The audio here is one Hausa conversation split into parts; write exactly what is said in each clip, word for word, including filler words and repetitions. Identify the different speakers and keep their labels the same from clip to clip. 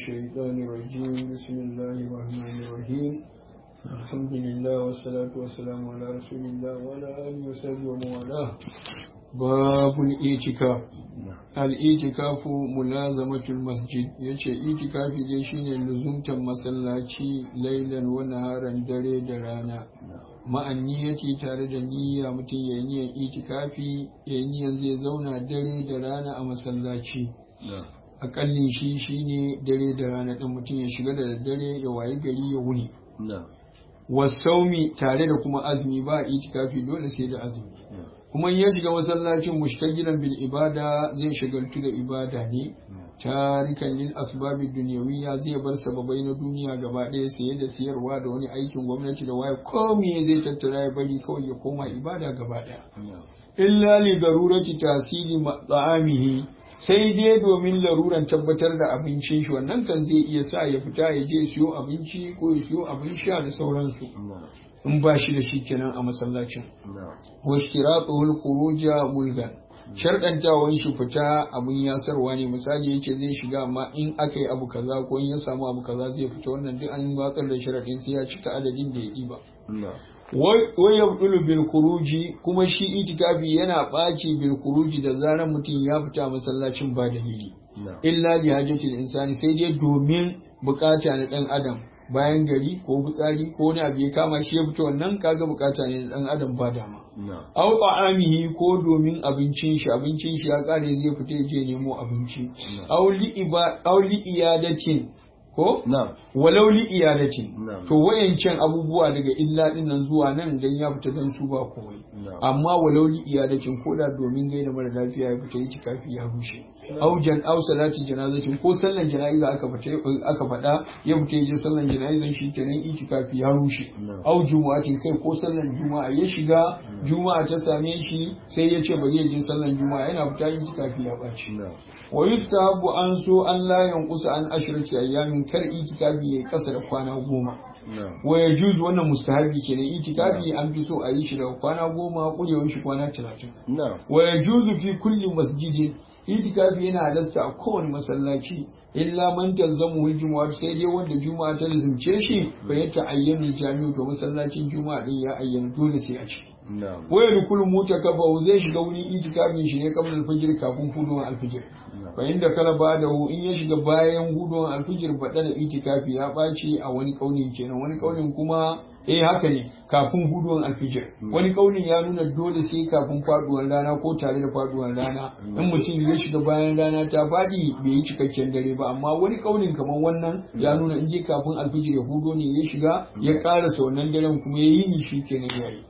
Speaker 1: الشيطان الرجيم بسم الله الرحمن الرحيم الحمد لله والصلاة والسلام على رسول الله وعلى آله وصحبه ومن والاه باب الاعتكاف الاعتكاف ملازمة المسجد yace itikafi dai shine luzumtan masallaci lailan wa naharan dare da rana ma'an niyyati tare da niyya mutum yayin niyyar itikafi yayin niyyar zai zauna dare da rana a masallaci akallin shi shine dare da rana din mutum ya shiga da daddare ya wayi gari ya wuni wasaumi tare da kuma azumi ba itikafi dole sai da azumi kuma ya shiga masallacin mushtagilan bil ibada zai shagaltu da ibada ne tarikan lil asbabi dunyawiyya zai bar sababai na duniya gaba ɗaya saye da siyarwa da wani aikin gwamnati da waye komai zai tattara ya bari kawai ya koma ibada gaba ɗaya illa li darurati tasiri ta'amihi sai dai domin laruran tabbatar da abincin shi wannan kan zai iya sa ya fita ya je siyo abinci ko ya siyo abin sha da sauransu in ba shi da shi kenan a masallacin wa shiratuhul khuruja mulgan sharɗantawan shi fita abin yasarwa ne misali yace zai shiga amma in aka yi abu kaza ko in ya samu abu kaza zai fita wannan duk an watsar da sharaɗin sai ya cika adadin da ya ɗiba wai yabdulu bil khuruji kuma shi itikafi yana ɓaci bil khuruji da zaran mutum ya fita masallacin ba dalili illa li hajatil insani sai dai domin bukata na dan adam bayan gari ko fitsari ko wani abu ya kama shi ya fito wannan kaga bukata ne na dan adam ba dama aw ta'amihi ko domin abincin shi abincin shi ya kare zai fita ya je nemo abinci aw li iba aw li iyadatin ko walau li iyadatin to wayancan abubuwa daga illa din nan zuwa nan dan ya fita dan su ba komai amma walau li iyadatin ko da domin gaida mara lafiya ya fita itikafi ya rushe au jan au salati janazatin ko sallan jana'iza aka fita aka fada ya fita ya je sallan jana'izan shi kenan itikafi ya rushe au jumu'atin kai ko sallan juma'a ya shiga juma'a ta same shi sai ya ce bari ya je sallan juma'a yana fita itikafi ya baci wa yustahabu an so an la yanqusa an ashrati ayyamin kar itikafi yayi kasa da kwana goma wa yajuz wannan mustahabi kenan itikafi an fi so a yi shi da kwana goma kurewar shi kwana talatin wa yajuzu fi kulli masjidin itikafi yana halasta a kowane masallaci illa man talzamu juma'a sai dai wanda juma'a ta lazimce shi fa ya ta'ayyana jami'u to masallacin juma'a din ya ayyana dole sai a ciki waya rukul mutakafa zai shiga wuri itikafin shi ne kamar alfajir kafin hudun alfajir fa inda kala ba da in ya shiga bayan hudun alfajir bada da itikafi ya baci a wani kaunin kenan wani kaunin kuma eh haka ne kafin huduwan alfijir wani kaunin ya nuna dole sai kafin faduwar rana ko tare da faduwar rana in mutum ya shiga bayan rana ta fadi bai yi cikakken dare ba amma wani kaunin kamar wannan ya nuna in je kafin alfijir ya hudo ne ya shiga ya karasa wannan daren kuma ya yi ni shi kenan yayi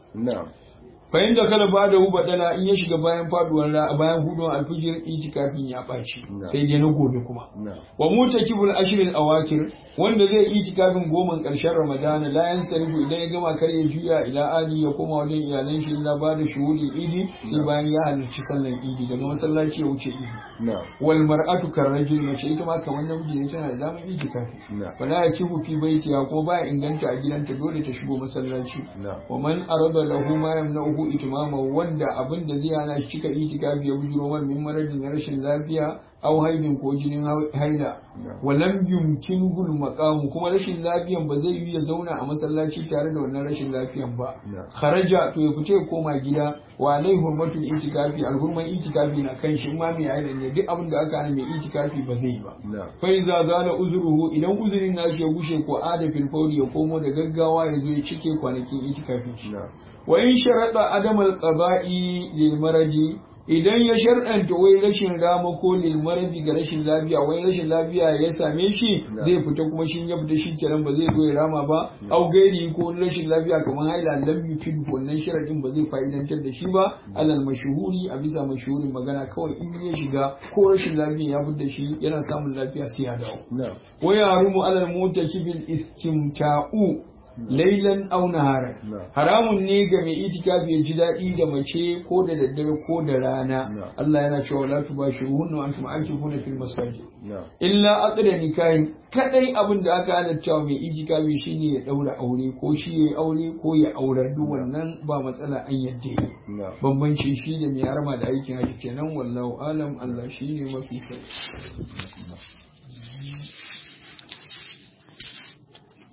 Speaker 1: bayan da kala ba da huba dala in ya shiga bayan faduwar bayan huduwar alfijir itikafin ya ɓaci sai dai na gobe kuma wa mutakibul ashril awakir wanda zai itikafin goman ƙarshen ramadana la yansarifu idan ya gama kar ya juya ila ali ya koma wajen iyalan shi illa ba da shuhudi idi sai bayan ya halarci sallan idi daga masallaci ya wuce idi wal mar'atu karrajul mace ita ma kamar namiji ne tana da damar itikafi wala yasihu fi baitiha ko baya inganta a gidanta dole ta shigo masallaci wa man arada lahu ma yamna'uhu itimama wanda abin da zai hana shi cika itikafi ya bujuro man min maradin na rashin lafiya aw haidin ko jinin haida walam yumkin gul maqam kuma rashin lafiyan ba zai yi ya zauna a masallaci tare da wannan rashin lafiyan ba kharaja to ya fita ya koma gida wa alai hurmatul itikafi alhurman itikafi na kan shi ma mai haida ne duk abin da aka hana mai itikafi ba zai yi ba fa iza zala uzruhu idan uzurin nashi ya gushe ko ada fil fawli ya komo da gaggawa ya zo ya cike kwanakin itikafin shi wa in sharada adamal qada'i lil maradi idan ya sharɗanta wai rashin rama ko lil maradi ga rashin lafiya wai rashin lafiya ya same shi zai fita kuma shi ya fita shi kenan ba zai zo ya rama ba au gairi ko rashin lafiya kamar haila lam yufid wannan sharadin ba zai fa'idantar da shi ba alal mashhuri a bisa mashhurin magana kawai in ya shiga ko rashin lafiya ya fita shi yana samun lafiya sai ya dawo wa yarumu alal mutakibil istimta'u lailan aw naharan haramun ne ga mai itikafi ya ji daɗi da mace ko da daddare ko da rana Allah yana cewa la tubashiruhunna wa antum aakifuna fil masajid illa aqda nikahin kadai abin da aka halatta mai itikafi shine ya daura aure ko shi ya aure ko ya aurar duk wannan ba matsala an yadda bambanci shi da mai harama da aikin haji kenan wallahu alam Allah shine mafi